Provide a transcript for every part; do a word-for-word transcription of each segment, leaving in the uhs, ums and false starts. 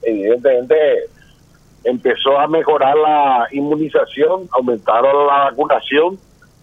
evidentemente empezó a mejorar la inmunización, aumentaron la vacunación,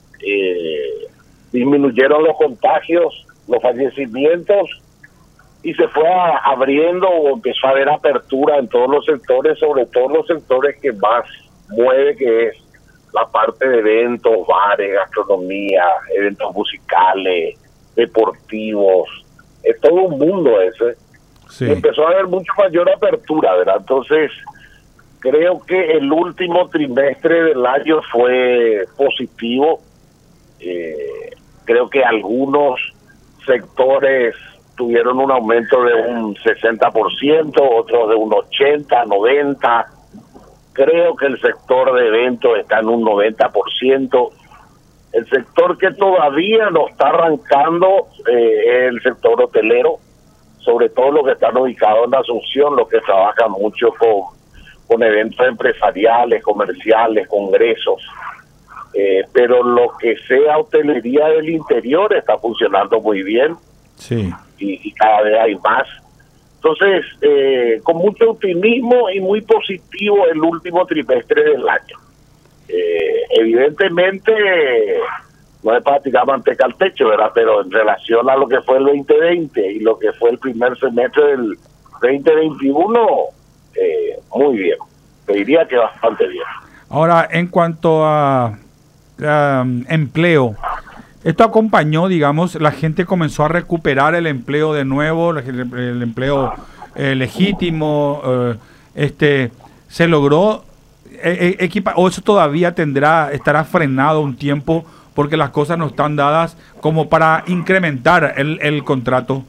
eh, disminuyeron los contagios, los fallecimientos, y se fue a, abriendo, o empezó a haber apertura en todos los sectores, sobre todo los sectores que más mueve, que es la parte de eventos, bares, gastronomía, eventos musicales, deportivos, es todo un mundo ese. Sí. Y empezó a haber mucho mayor apertura, ¿verdad? Entonces, creo que el último trimestre del año fue positivo. Eh, creo que algunos sectores tuvieron un aumento de un sesenta por ciento, otros de un ochenta, noventa. Creo que el sector de eventos está en un noventa por ciento. El sector que todavía no está arrancando eh, es el sector hotelero, sobre todo los que están ubicados en Asunción, los que trabajan mucho con, con eventos empresariales, comerciales, congresos. Eh, pero lo que sea hotelería del interior está funcionando muy bien. Sí. Y, y cada vez hay más. Entonces, eh, con mucho optimismo y muy positivo el último trimestre del año. Eh, evidentemente, no es para tirar manteca al techo, ¿verdad? Pero en relación a lo que fue el veinte veinte y lo que fue el primer semestre del veinte veintiuno, eh, muy bien. Te diría que bastante bien. Ahora, en cuanto a, a um, empleo, esto acompañó, digamos, la gente comenzó a recuperar el empleo de nuevo, el, el empleo eh, legítimo, eh, este, se logró eh, equipar, o eso todavía tendrá, estará frenado un tiempo porque las cosas no están dadas como para incrementar el, el contrato.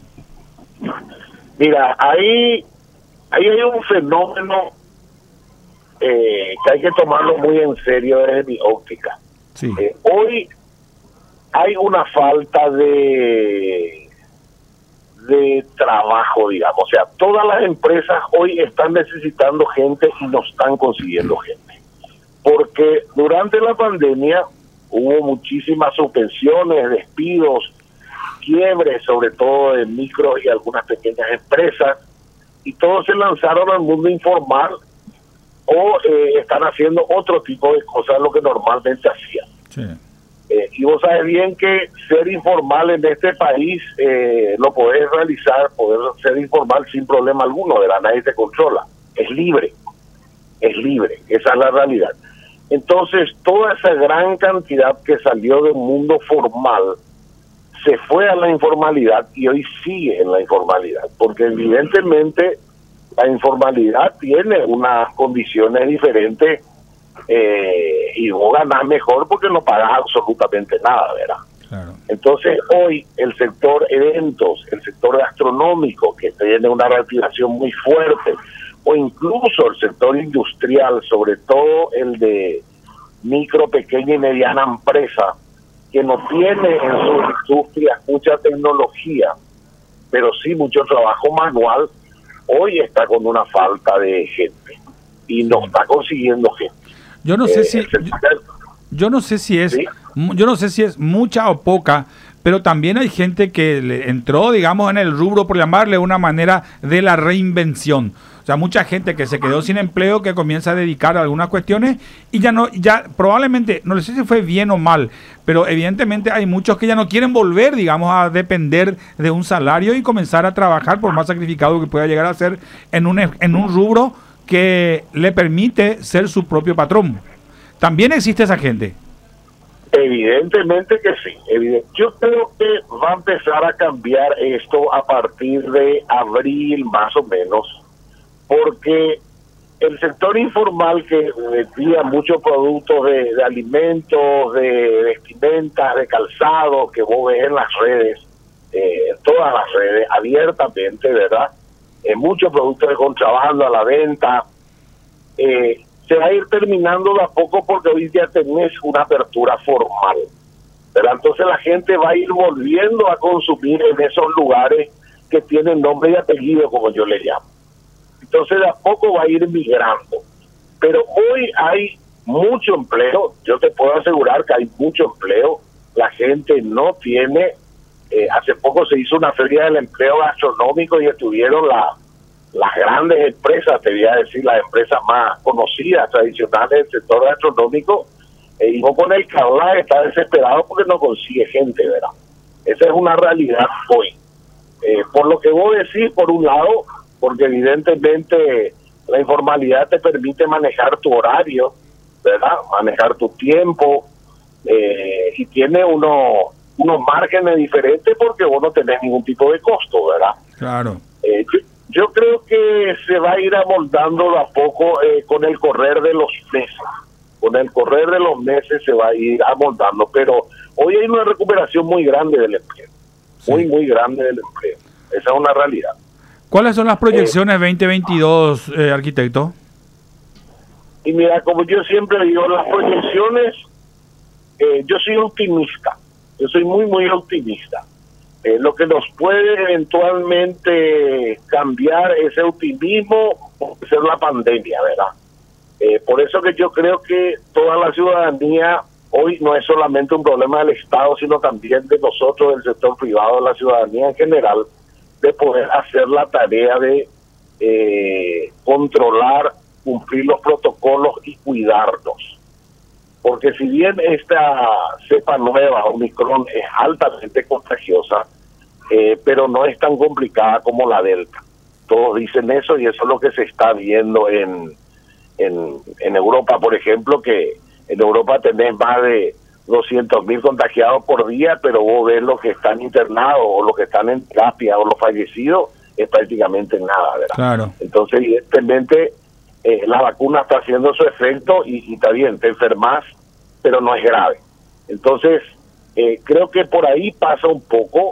Mira, ahí, ahí hay un fenómeno eh, que hay que tomarlo muy en serio desde mi óptica. Sí. Eh, hoy hay una falta de de trabajo, digamos. O sea, todas las empresas hoy están necesitando gente y no están consiguiendo gente. Porque durante la pandemia hubo muchísimas suspensiones, despidos, quiebres, sobre todo de micro y algunas pequeñas empresas, y todos se lanzaron al mundo informal o eh, están haciendo otro tipo de cosas, lo que normalmente hacían. Sí. Eh, y vos sabes bien que ser informal en este país eh, lo podés realizar, poder ser informal sin problema alguno, ¿verdad? Nadie te controla, es libre, es libre, esa es la realidad. Entonces, toda esa gran cantidad que salió del mundo formal se fue a la informalidad y hoy sigue en la informalidad, porque evidentemente la informalidad tiene unas condiciones diferentes. Eh, y vos ganás mejor porque no pagás absolutamente nada, ¿verdad? Claro. Entonces hoy el sector eventos, el sector gastronómico, que tiene una reactivación muy fuerte, o incluso el sector industrial, sobre todo el de micro, pequeña y mediana empresa, que no tiene en sus industrias mucha tecnología, pero sí mucho trabajo manual, hoy está con una falta de gente y no está consiguiendo gente. Yo no sé eh, si yo, yo no sé si es ¿sí? yo no sé si es mucha o poca, pero también hay gente que le entró, digamos, en el rubro, por llamarle de una manera, de la reinvención. O sea, mucha gente que se quedó sin empleo, que comienza a dedicar a algunas cuestiones y ya no, ya probablemente, no sé si fue bien o mal, pero evidentemente hay muchos que ya no quieren volver, digamos, a depender de un salario y comenzar a trabajar, por más sacrificado que pueda llegar a ser, en un, en un rubro que le permite ser su propio patrón. ¿También existe esa gente? Evidentemente que sí. Evidente. Yo creo que va a empezar a cambiar esto a partir de abril más o menos, porque el sector informal, que vendía muchos productos de, de alimentos, de vestimentas, de calzado, que vos ves en las redes, eh, todas las redes, abiertamente, ¿verdad? Eh, muchos productos de contrabando a la venta, eh, se va a ir terminando de a poco porque hoy día tenés una apertura formal, ¿verdad? Entonces la gente va a ir volviendo a consumir en esos lugares que tienen nombre y apellido, como yo le llamo. Entonces de a poco va a ir migrando. Pero hoy hay mucho empleo, yo te puedo asegurar que hay mucho empleo, la gente no tiene... Eh, hace poco se hizo una feria del empleo gastronómico y estuvieron la las grandes empresas, te voy a decir, las empresas más conocidas, tradicionales del sector gastronómico, eh, y vos con el que habla está desesperado porque no consigue gente, ¿verdad? Esa es una realidad hoy. Eh, por lo que vos decís, por un lado, porque evidentemente la informalidad te permite manejar tu horario, ¿verdad? Manejar tu tiempo, eh, y tiene uno, unos márgenes diferentes porque vos no tenés ningún tipo de costo, ¿verdad? Claro. Eh, yo, yo creo que se va a ir amoldando de a poco eh, con el correr de los meses. Con el correr de los meses se va a ir amoldando, pero hoy hay una recuperación muy grande del empleo. Sí. Muy, muy grande del empleo. Esa es una realidad. ¿Cuáles son las proyecciones eh, veinte veintidós, eh, arquitecto? Y mira, como yo siempre digo, las proyecciones, eh, yo soy optimista. Yo soy muy, muy optimista. Eh, lo que nos puede eventualmente cambiar ese optimismo puede ser la pandemia, ¿verdad? Eh, por eso que yo creo que toda la ciudadanía hoy no es solamente un problema del Estado, sino también de nosotros, del sector privado, de la ciudadanía en general, de poder hacer la tarea de eh, controlar, cumplir los protocolos y cuidarnos. Porque si bien esta cepa nueva, Omicron, es altamente contagiosa, eh, pero no es tan complicada como la Delta. Todos dicen eso y eso es lo que se está viendo en, en, en Europa, por ejemplo, que en Europa tenés más de doscientos mil contagiados por día, pero vos ves los que están internados o los que están en terapia o los fallecidos, es prácticamente nada, ¿verdad? Claro. Entonces, evidentemente, eh, la vacuna está haciendo su efecto y, y está bien, te enfermas, pero no es grave. Entonces, eh, creo que por ahí pasa un poco,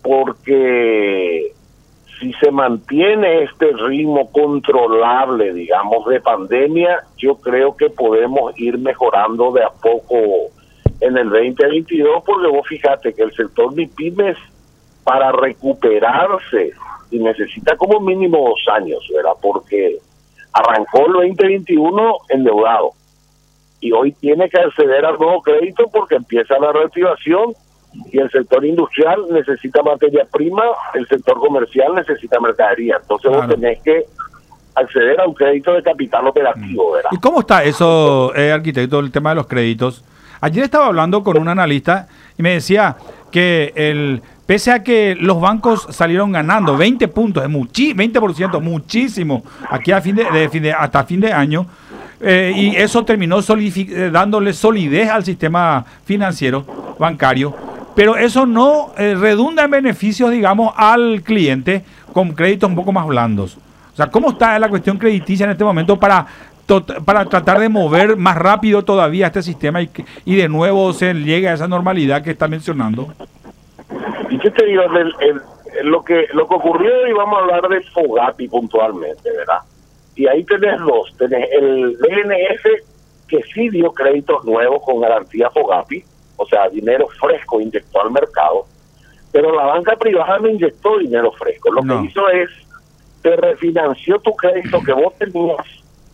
porque si se mantiene este ritmo controlable, digamos, de pandemia, yo creo que podemos ir mejorando de a poco en el veinte veintidós, porque vos fíjate que el sector de pymes, para recuperarse, y necesita como mínimo dos años, ¿verdad? Porque arrancó el veinte veintiuno endeudado y hoy tiene que acceder al nuevo crédito porque empieza la reactivación y el sector industrial necesita materia prima, el sector comercial necesita mercadería. Entonces claro, vos tenés que acceder a un crédito de capital operativo, ¿verdad? ¿Y cómo está eso, eh, arquitecto, el tema de los créditos? Ayer estaba hablando con un analista y me decía que el pese a que los bancos salieron ganando veinte puntos, es muchi, veinte por ciento, muchísimo, aquí a fin de, de, fin de hasta fin de año, eh, y eso terminó solidific- dándole solidez al sistema financiero bancario, pero eso no eh, redunda en beneficios, digamos, al cliente con créditos un poco más blandos. O sea, ¿cómo está la cuestión crediticia en este momento para para tratar de mover más rápido todavía este sistema y, y de nuevo se llegue a esa normalidad que está mencionando? Y yo te digo, el, el, el, lo que lo que ocurrió, y vamos a hablar de Fogapi puntualmente, ¿verdad? Y ahí tenés dos, tenés el B N F, que sí dio créditos nuevos con garantía Fogapi, o sea, dinero fresco inyectó al mercado, pero la banca privada no inyectó dinero fresco, lo no. que hizo es, te refinanció tu crédito que vos tenías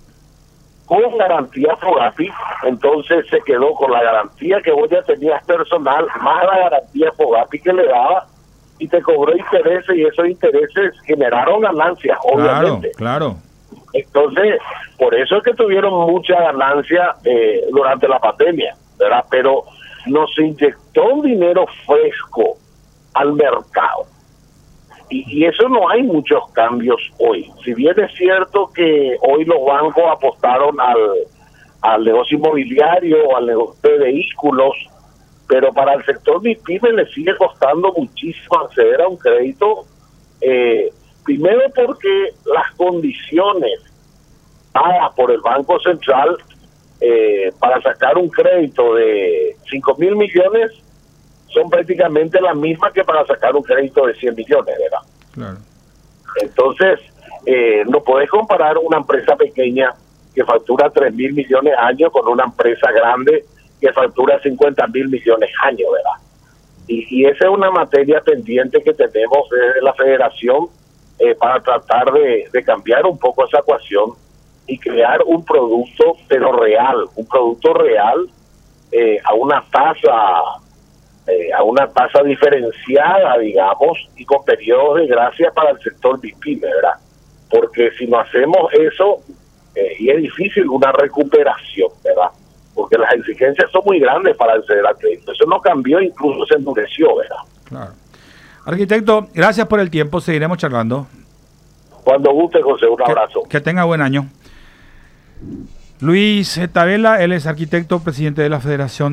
con garantía Fogapi, entonces se quedó con la garantía que vos ya tenías personal, más la garantía Fogapi que le daba, y te cobró intereses, y esos intereses generaron ganancias, obviamente. Claro, claro. Entonces, por eso es que tuvieron mucha ganancia eh, durante la pandemia, ¿verdad? Pero nos inyectó un dinero fresco al mercado. Y, y eso no hay muchos cambios hoy. Si bien es cierto que hoy los bancos apostaron al, al negocio inmobiliario, al negocio de vehículos, pero para el sector de pymes le sigue costando muchísimo acceder a un crédito, eh, primero porque las condiciones dadas por el Banco Central eh, para sacar un crédito de cinco mil millones son prácticamente las mismas que para sacar un crédito de cien millones, ¿verdad? Claro. Entonces, eh, no podés comparar una empresa pequeña que factura tres mil millones año con una empresa grande que factura cincuenta mil millones año, ¿verdad? Y, y esa es una materia pendiente que tenemos desde la federación eh, para tratar de, de cambiar un poco esa ecuación y crear un producto, pero real, un producto real eh, a una tasa Eh, a una tasa diferenciada, digamos, y con periodos de gracia para el sector de pyme, ¿verdad? porque si no hacemos eso, eh, y es difícil una recuperación, ¿verdad? Porque las exigencias son muy grandes para acceder al crédito. Eso no cambió, incluso se endureció, ¿verdad? Claro. Arquitecto, gracias por el tiempo, seguiremos charlando. Cuando guste, José, un abrazo. Que, que tenga buen año. Luis Tabela, él es arquitecto, presidente de la Federación